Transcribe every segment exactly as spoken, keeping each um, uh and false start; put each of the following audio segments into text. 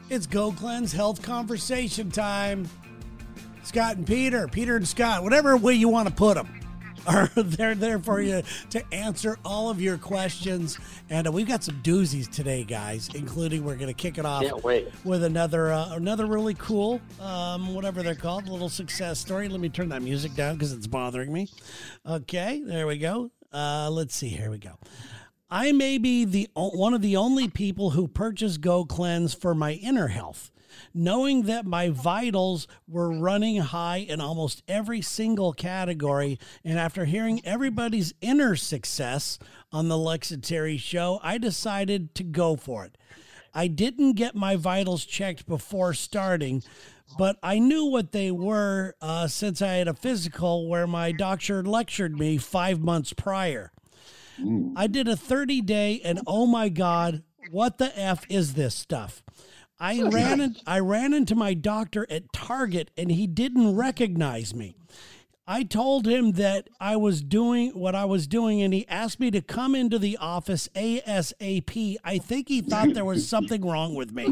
It's Go Cleanse Health Conversation time. Scott and Peter, Peter and Scott, whatever way you want to put them, are they're there for you to answer all of your questions. And uh, we've got some doozies today, guys, including we're going to kick it off Can't wait. with another uh, another really cool, um, whatever they're called, little success story. Let me turn that music down because it's bothering me. Okay, there we go. Uh, let's see. Here we go. I may be the one of the only people who purchased Go Cleanse for my inner health, knowing that my vitals were running high in almost every single category. And after hearing everybody's inner success on the Lex and Terry show, I decided to go for it. I didn't get my vitals checked before starting, but I knew what they were uh, since I had a physical where my doctor lectured me five months prior. I did a thirty day, and oh my God, what the F is this stuff? I ran in, I ran into my doctor at Target, and he didn't recognize me. I told him that I was doing what I was doing, and he asked me to come into the office ASAP. I think he thought there was something wrong with me.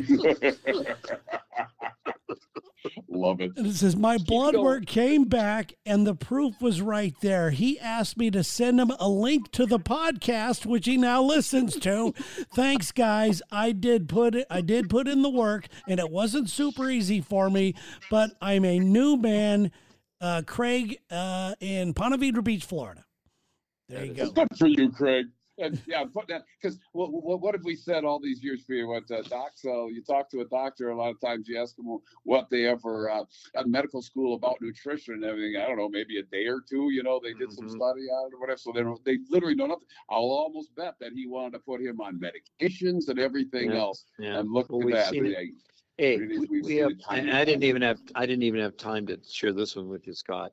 Love it. And it says, my blood work came back and the proof was right there. He asked me to send him a link to the podcast, which he now listens to. Thanks, guys. I did put it, I did put in the work, and it wasn't super easy for me, but I'm a new man, uh, Craig, uh, in Ponte Vedra Beach, Florida. There you go. Good for you, Craig. And yeah, put that, because what, what what have we said all these years for you? What uh, doc? So you talk to a doctor, a lot of times you ask them what they ever uh, at medical school about nutrition and everything. I don't know, maybe a day or two. You know, they did some Mm-hmm. study on it or whatever. So they don't, they literally know nothing. I'll almost bet that he wanted to put him on medications and everything Yeah, else. yeah. And look Well, at we've that. seen it. Yeah, Hey, It is, we, we've we seen have, it time and and I didn't time. even have, I didn't even have time to share this one with you, Scott.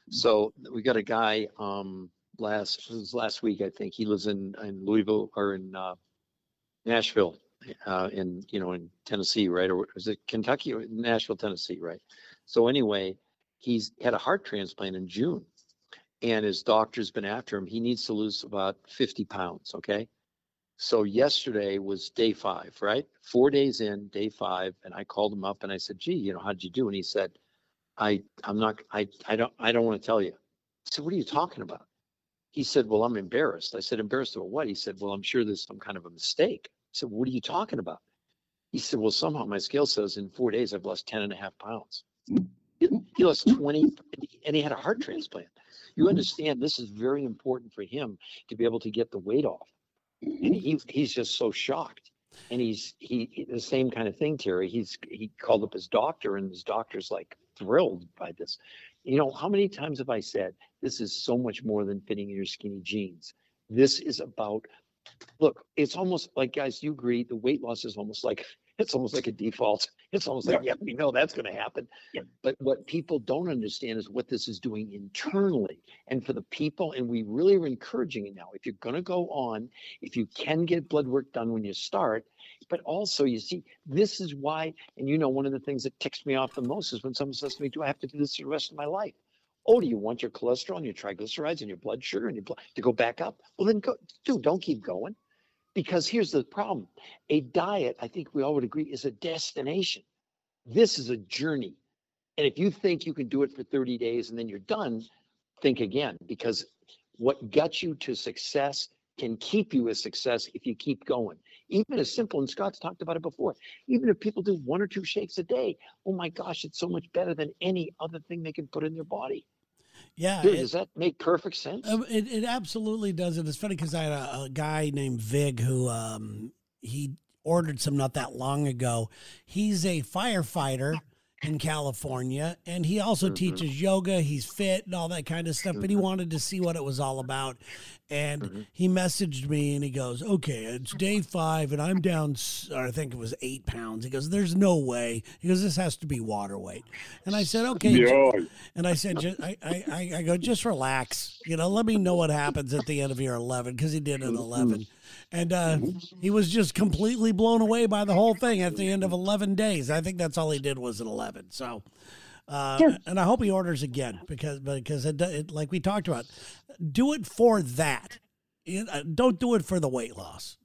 So we got a guy, um, last, it was last week, I think. He lives in, in Louisville or in, uh, Nashville, uh, in, you know, in Tennessee, right? Or is it Kentucky or Nashville, Tennessee, right? So anyway, he's had a heart transplant in June, and his doctor's been after him. He needs to lose about fifty pounds. Okay. So yesterday was day five, right? Four days in, day five. And I called him up and I said, gee, you know, how'd you do? And he said, I, I'm not, I, I don't, I don't want to tell you. I said, what are you talking about? He said, well, I'm embarrassed. I said, embarrassed about what? He said, well, I'm sure there's some kind of a mistake. I said, what are you talking about? He said, well, somehow my scale says in four days, I've lost ten and a half pounds. He, he lost twenty, and he had a heart transplant. You understand, this is very important for him to be able to get the weight off. And he, he's just so shocked. And he's, he, the same kind of thing, Terry. He's, he called up his doctor, and his doctor's like thrilled by this. You know, how many times have I said, this is so much more than fitting in your skinny jeans? This is about, look, it's almost like, guys, you agree, the weight loss is almost like, it's almost like a default. It's almost like, yeah, we know that's going to happen. Yeah. But what people don't understand is what this is doing internally. And for the people, and we really are encouraging it now, if you're going to go on, if you can get blood work done when you start, but also, you see, this is why, and you know, one of the things that ticks me off the most is when someone says to me, do I have to do this for the rest of my life? Oh, do you want your cholesterol and your triglycerides and your blood sugar and your blood to go back up? Well, then go, dude, don't keep going. Because here's the problem. A diet, I think we all would agree, is a destination. This is a journey. And if you think you can do it for thirty days and then you're done, think again. Because what got you to success can keep you a success if you keep going. Even as simple, and Scott's talked about it before, even if people do one or two shakes a day, oh my gosh, it's so much better than any other thing they can put in their body. Yeah. Dude, it- does that make perfect sense? Uh, It, it absolutely does. And it's funny because I had a, a guy named Vig who um, he ordered some not that long ago. He's a firefighter in California, and he also Mm-hmm. teaches yoga. He's fit and all that kind of stuff, but he wanted to see what it was all about. And Mm-hmm. he messaged me and he goes, okay, it's day five and I'm down, s- or I think it was eight pounds. He goes, there's no way. He goes, this has to be water weight. And I said, okay. Yeah. And I said, just, I, I, I I go, just relax. You know, let me know what happens at the end of your eleven, because he did an eleven. And uh, he was just completely blown away by the whole thing at the end of eleven days. I think that's all he did was an eleven. So, uh, and I hope he orders again because, because it, it, like we talked about, do it for that. You know, don't do it for the weight loss.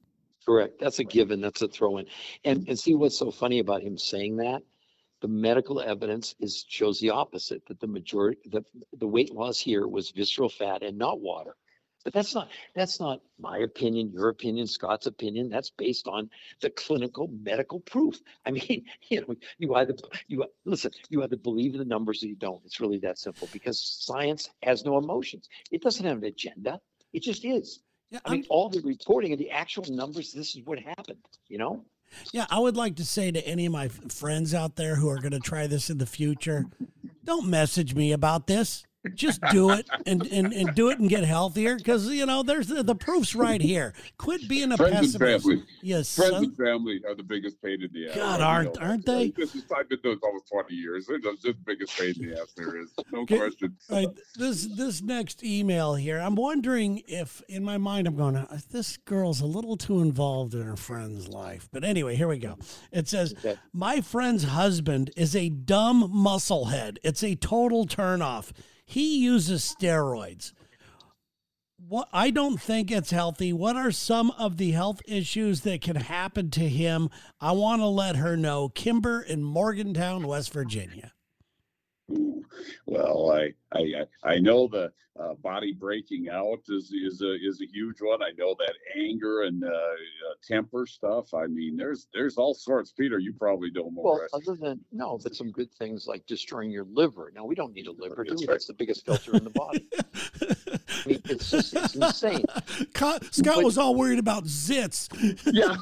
Correct. That's a given. That's a throw in. And and see what's so funny about him saying that? The medical evidence is shows the opposite, that the majority the, the weight loss here was visceral fat and not water. But that's not that's not my opinion, your opinion, Scott's opinion. That's based on the clinical medical proof. I mean, you know, you either you listen, you either believe in the numbers or you don't. It's really that simple because science has no emotions. It doesn't have an agenda. It just is. Yeah, I mean, I'm- all the reporting of the actual numbers, this is what happened, you know? Yeah, I would like to say to any of my f- friends out there who are going to try this in the future, don't message me about this. Just do it and, and, and do it and get healthier because, you know, there's the, the proof's right here. Quit being a Friends and pessimist. family. Yes, Friends son. and family are the biggest pain in the ass. God, You aren't- know, aren't they? This is, I've been doing this almost twenty years. They're just the biggest pain in the ass there is. No Okay. question. All right, this this next email here, I'm wondering if in my mind I'm going, "Uh, this girl's a little too involved in her friend's life. But anyway, here we go. It says, Okay. my friend's husband is a dumb musclehead. It's a total turnoff. He uses steroids. What I don't think it's healthy. What are some of the health issues that can happen to him? I want to let her know. Kimber in Morgantown, West Virginia. Ooh. Well, I I I I know the uh, body breaking out is is a is a huge one. I know that anger and uh, uh, temper stuff. I mean, there's there's all sorts. Peter, you probably know more. Well, other than, no, but some good things like destroying your liver. Now, we don't need a liver, do That's we? right. That's the biggest filter in the body. I mean, it's just, it's insane. Scott Scott was all worried about zits. Yeah.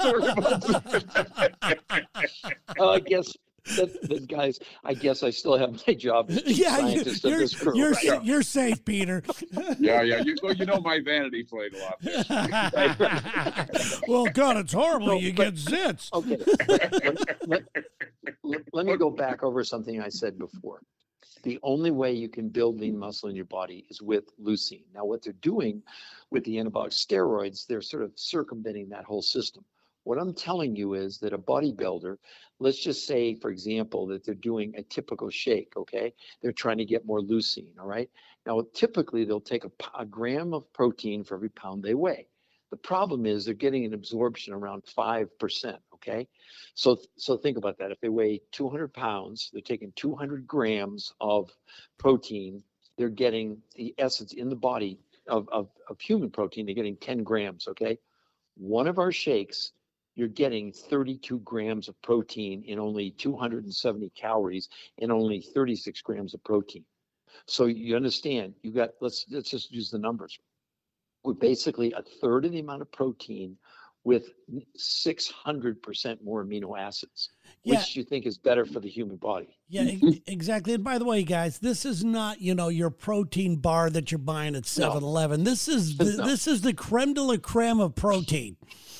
I was worried about Uh, I guess, that, that, guys, I guess I still have my job as chief Yeah, you, scientist of you're, this crew. you're, right? sa- you're safe, Peter. yeah, yeah. You, well, you know my vanity played a lot there. Well, God, it's horrible. No, you but- get zits. Okay. let, let- let- let me go back over something I said before. The only way you can build lean muscle in your body is with leucine. Now, what they're doing with the anabolic steroids, they're sort of circumventing that whole system. What I'm telling you is that a bodybuilder, let's just say, for example, that they're doing a typical shake, okay? They're trying to get more leucine, all right? Now, typically, they'll take a, p- a gram of protein for every pound they weigh. The problem is they're getting an absorption around five percent, okay? So, so think about that. If they weigh two hundred pounds, they're taking two hundred grams of protein. They're getting the essence in the body of, of, of human protein. They're getting ten grams, okay? One of our shakes, you're getting thirty-two grams of protein in only two hundred seventy calories and only thirty-six grams of protein. So you understand, you got, let's, let's just use the numbers. We're basically a third of the amount of protein with six hundred percent more amino acids, Yeah. which you think is better for the human body. Yeah, e- exactly. And by the way, guys, this is not, you know, your protein bar that you're buying at seven eleven. This is the, No. this is the creme de la creme of protein.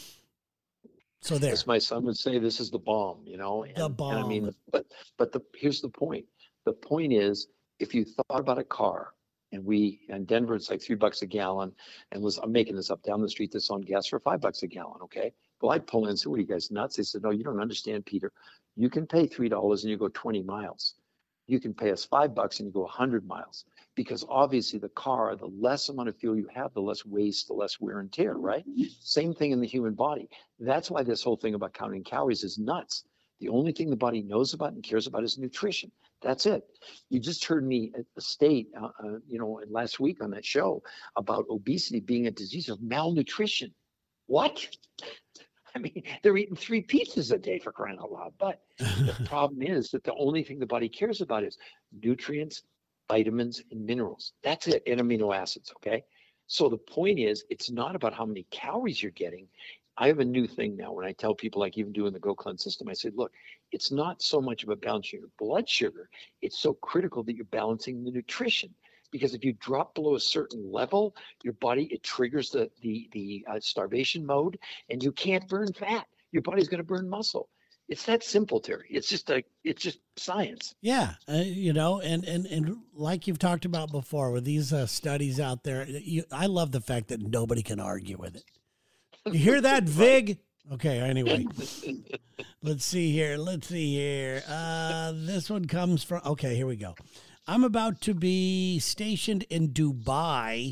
So there. As my son would say, this is the bomb, you know? And, The and I mean, bomb. but, but the, here's the point. The point is, if you thought about a car, and we, in Denver, it's like three bucks a gallon, and was, I'm making this up, down the street, that's on gas for five bucks a gallon, okay? Well, I'd pull in and say, what are you guys nuts? They said, no, you don't understand, Peter. You can pay three dollars and you go twenty miles. You can pay us five bucks and you go one hundred miles. Because obviously the car, the less amount of fuel you have, the less waste, the less wear and tear, right? Same thing in the human body. That's why this whole thing about counting calories is nuts. The only thing the body knows about and cares about is nutrition. That's it. You just heard me state, uh, uh, you know, last week on that show about obesity being a disease of malnutrition. What? I mean, they're eating three pizzas a day for crying out loud. But the problem is that the only thing the body cares about is nutrients, vitamins, and minerals. That's it, and amino acids, okay? So the point is, it's not about how many calories you're getting. I have a new thing now when I tell people, like even doing the Go Cleanse system, I said, look, it's not so much about balancing your blood sugar. It's so critical that you're balancing the nutrition. Because if you drop below a certain level, your body, it triggers the, the, the uh, starvation mode, and you can't burn fat. Your body's going to burn muscle. It's that simple, Terry. It's just a, it's just science. Yeah, uh, you know, and, and, and like you've talked about before with these uh, studies out there, you, I love the fact that nobody can argue with it. You hear that, Vig? Okay, anyway. Let's see here. Let's see here. Uh, this one comes from, okay, here we go. I'm about to be stationed in Dubai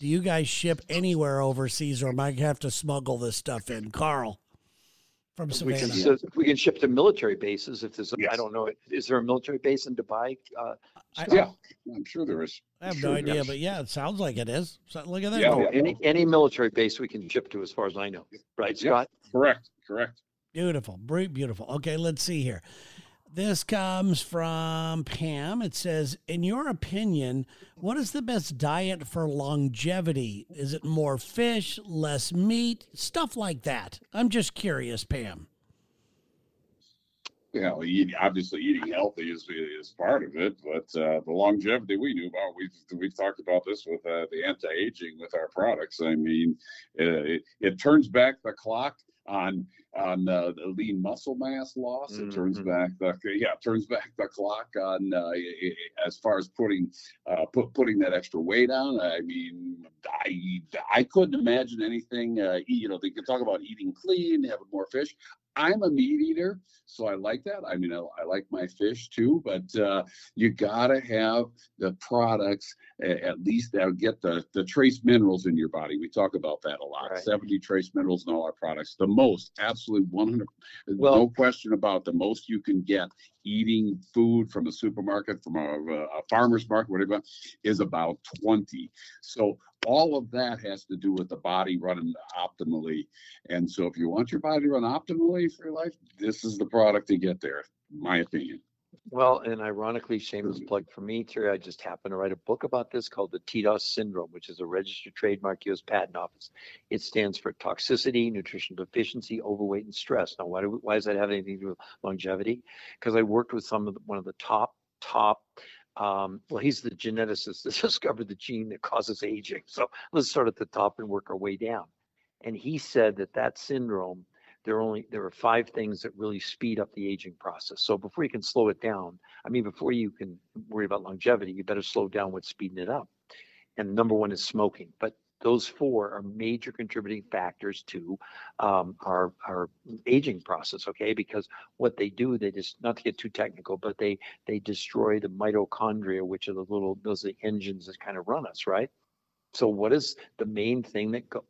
Do you guys ship anywhere overseas, or am I gonna have to smuggle this stuff in? Carl from We can, Savannah. so we can ship to military bases if there's, a, I Yes. don't know, is there a military base in Dubai? Uh, I- Yeah, I'm sure there is. I have Sure no there idea, is. but yeah, it sounds like it is. So look at that. Yeah, no, yeah. any, any military base we can ship to as far as I know. Right, Yeah. Scott? Correct, correct. Beautiful, bre- beautiful. Okay, let's see here. This comes from Pam. It says, in your opinion, what is the best diet for longevity? Is it more fish, less meat, stuff like that? I'm just curious, Pam. You know, eating, obviously eating healthy is is part of it, but uh, the longevity we knew about, we've we've talked about this with uh, the anti-aging with our products. I mean, uh, it, it turns back the clock on on uh, the lean muscle mass loss. It turns Mhm. back the yeah, it turns back the clock on uh, as far as putting uh, put, putting that extra weight on. I mean, I I couldn't imagine anything. Uh, you know, they can talk about eating clean, having more fish. I'm a meat eater, so I like that. I mean, I, I like my fish too, but uh, you gotta have the products a- at least that'll get the the trace minerals in your body. We talk about that a lot. Right. seventy trace minerals in all our products. The most, absolutely one hundred. Well- no question about the most you can get eating food from a supermarket, from a, a farmer's market, whatever, is about twenty. So all of that has to do with the body running optimally. And so if you want your body to run optimally for your life, this is the product to get there, in my opinion. Well, and ironically, shameless plug for me, Terry, I just happened to write a book about this called the T D O S syndrome, which is a registered trademark, U S Patent Office. It stands for toxicity, nutritional deficiency, overweight, and stress. Now, why, do, why does that have anything to do with longevity? Because I worked with some of the, one of the top, top, um, well, he's the geneticist that discovered the gene that causes aging. So let's start at the top and work our way down. And he said that that syndrome, there are only there are five things that really speed up the aging process. So before you can slow it down, I mean, before you can worry about longevity, you better slow down what's speeding it up. And number one is smoking. But those four are major contributing factors to um, our our aging process. Okay, because what they do, they just, not to get too technical, but they they destroy the mitochondria, which are the little those are the engines that kind of run us, right? So what is the main thing that go,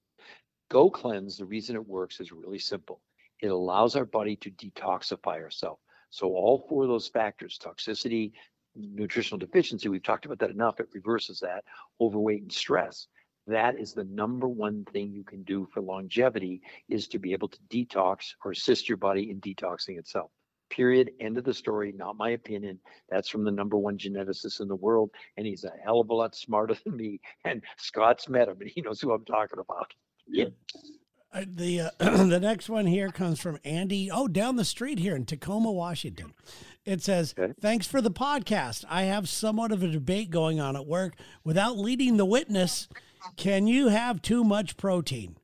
Go Cleanse, the reason it works is really simple. It allows our body to detoxify ourselves. So all four of those factors, toxicity, nutritional deficiency, we've talked about that enough, it reverses that, overweight and stress. That is the number one thing you can do for longevity, is to be able to detox or assist your body in detoxing itself. Period. End of the story. Not my opinion. That's from the number one geneticist in the world. And he's a hell of a lot smarter than me. And Scott's met him and he knows who I'm talking about. Yeah. Uh, the uh, the next one here comes from Andy. Oh, down the street here in Tacoma, Washington. It says, Okay. thanks for the podcast. I have somewhat of a debate going on at work. Without leading the witness, can you have too much protein?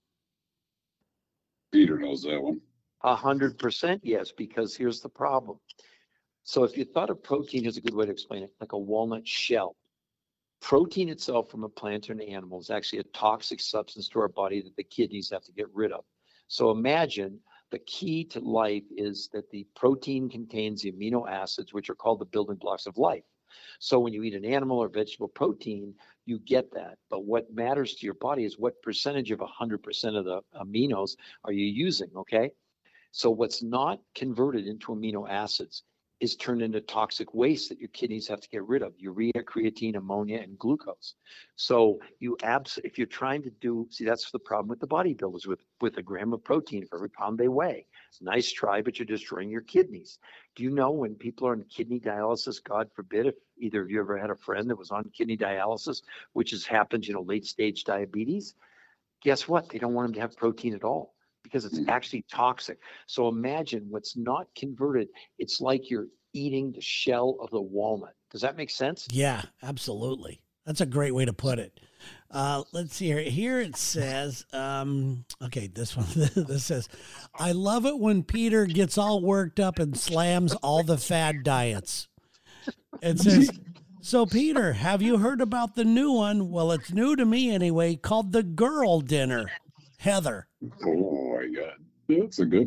Peter knows that one. A hundred percent yes, because here's the problem. So if you thought of protein, is a good way to explain it, like a walnut shell. Protein itself from a plant or an animal is actually a toxic substance to our body that the kidneys have to get rid of. So imagine the key to life is that the protein contains the amino acids, which are called the building blocks of life. So when you eat an animal or vegetable protein, you get that. But what matters to your body is what percentage of one hundred percent of the aminos are you using, okay? So what's not converted into amino acids is turned into toxic waste that your kidneys have to get rid of: urea, creatine, ammonia, and glucose. So you abs if you're trying to do, see, that's the problem with the bodybuilders with, with a gram of protein for every pound they weigh. Nice try, but you're destroying your kidneys. Do you know when people are on kidney dialysis, God forbid, if either of you ever had a friend that was on kidney dialysis, which has happened, you know, late stage diabetes, guess what? They don't want them to have protein at all, because it's actually toxic. So imagine what's not converted. It's like you're eating the shell of the walnut. Does that make sense? Yeah, absolutely. That's a great way to put it. Uh, let's see here. Here it says, um, okay, this one, this says, I love it when Peter gets all worked up and slams all the fad diets. It says, so Peter, have you heard about the new one? Well, it's new to me anyway, called the Girl Dinner. Heather. Oh my God. That's a good one.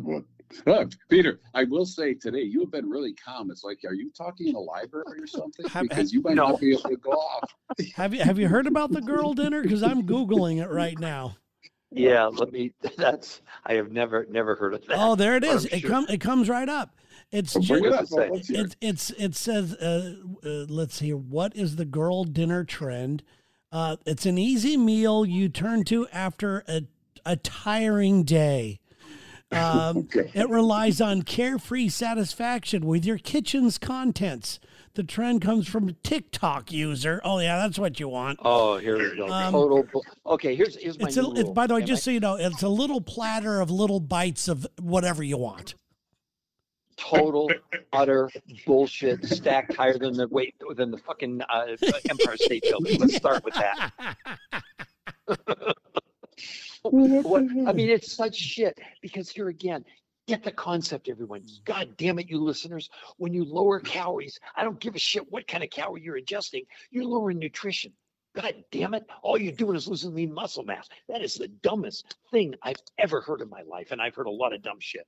Uh, Peter, I will say today, you have been really calm. It's like, are you talking in a library or something? Have- Because you might No. not be able to go off. Have you have you heard about the girl dinner? Because I'm Googling it right now. Yeah, let me. That's I have never never heard of that. Oh, there it but is. I'm It sure- comes it comes right up. It's Bring ju- it What up. does it say? Let's hear it, it's it says uh, uh, let's see, what is the girl dinner trend? Uh, it's an easy meal you turn to after a a tiring day. Um, Okay. It relies on carefree satisfaction with your kitchen's contents. The trend comes from a TikTok user. Oh yeah, that's what you want. Oh, here we go. Um, Total. bull- Okay, here's here's my It's a, new it's, rule. by the way, Am just I- so you know, it's a little platter of little bites of whatever you want. total utter bullshit, stacked higher than the weight than the fucking uh, Empire State Building. Let's start with that. What, I mean, it's such shit because here again, get the concept, everyone. God damn it, you listeners. When you lower calories, I don't give a shit what kind of calorie you're adjusting. You're lowering nutrition. God damn it. All you're doing is losing lean muscle mass. That is the dumbest thing I've ever heard in my life. And I've heard a lot of dumb shit.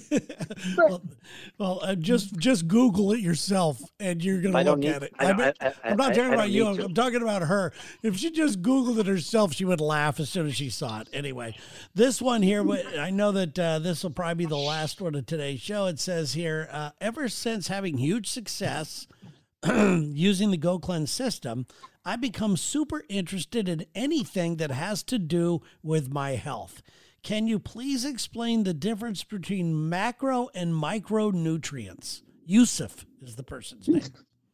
well, well uh, just just Google it yourself, and you're gonna I don't look need at it. I I don't- mean, I- I- I'm not I- talking I don't about you. need I'm, to. I'm talking about her. If she just Googled it herself, she would laugh as soon as she saw it. Anyway, this one here, wh- I know that uh, this will probably be the last one of today's show. It says here, uh, ever since having huge success using the Go Cleanse system, I become super interested in anything that has to do with my health. Can you please explain the difference between macro and micronutrients? Yusuf is the person's name.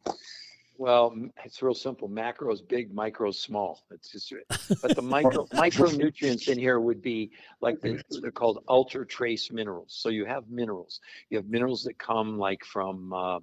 Well, m- it's real simple. Macro is big, micro is small. It's just, but the micro micronutrients in here would be like the, they're called ultra trace minerals. So you have minerals. You have minerals that come like from uh,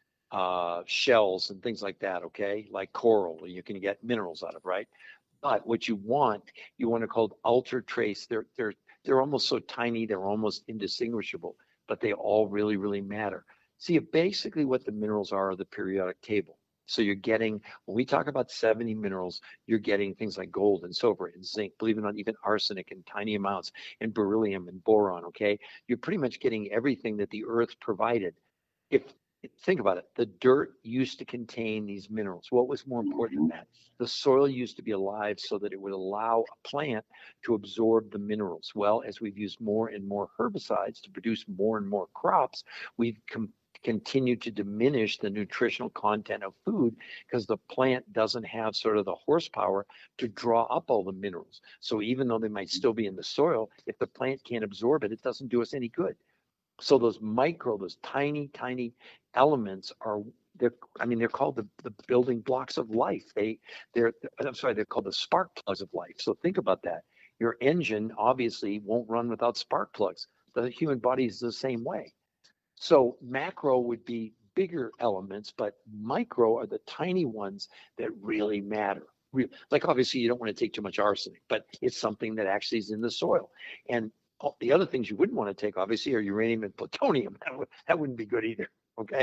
uh, shells and things like that. Okay, like coral, you can get minerals out of, right? But what you want, you want to call ultra trace. They're they're they're almost so tiny, they're almost indistinguishable, but they all really really matter. See, basically what the minerals are are the periodic table. So you're getting, when we talk about seventy minerals, you're getting things like gold and silver and zinc, believe it or not, even arsenic in tiny amounts, and beryllium and boron, okay? You're pretty much getting everything that the earth provided. If think about it, the dirt used to contain these minerals. What was more important than that? The soil used to be alive so that it would allow a plant to absorb the minerals. Well, as we've used more and more herbicides to produce more and more crops, we've com- continued to diminish the nutritional content of food because the plant doesn't have sort of the horsepower to draw up all the minerals. So even though they might still be in the soil, if the plant can't absorb it, it doesn't do us any good. So those micro, those tiny, tiny elements are, they're, I mean, they're called the, the building blocks of life. They, they're, I'm sorry, they're called the spark plugs of life. So think about that. Your engine obviously won't run without spark plugs. The human body is the same way. So macro would be bigger elements, but micro are the tiny ones that really matter. Real, like obviously you don't want to take too much arsenic, but it's something that actually is in the soil. And the other things you wouldn't want to take, obviously, are uranium and plutonium. That, would, that wouldn't be good either. Okay.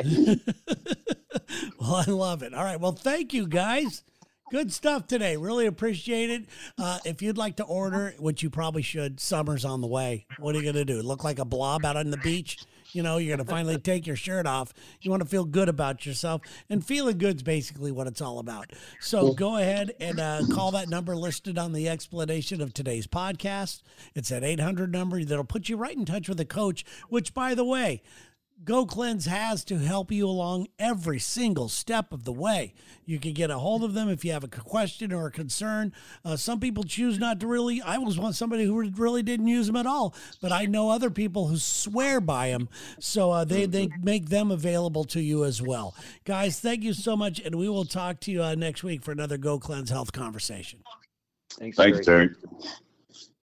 Well, I love it. All right. Well, thank you, guys. Good stuff today. Really appreciate it. Uh, if you'd like to order, which you probably should, summer's on the way. What are you going to do? Look like a blob out on the beach? You know, you're going to finally take your shirt off. You want to feel good about yourself. And feeling good's basically what it's all about. So go ahead and uh, call that number listed on the explanation of today's podcast. It's that eight hundred number that'll put you right in touch with a coach, which, by the way, Go Cleanse has to help you along every single step of the way. You can get a hold of them if you have a question or a concern. Uh, some people choose not to really. I was once somebody who really didn't use them at all, but I know other people who swear by them. So uh, they, they make them available to you as well. Guys, thank you so much, and we will talk to you uh, next week for another Go Cleanse Health conversation. Thanks, Thanks, Terry. Terry.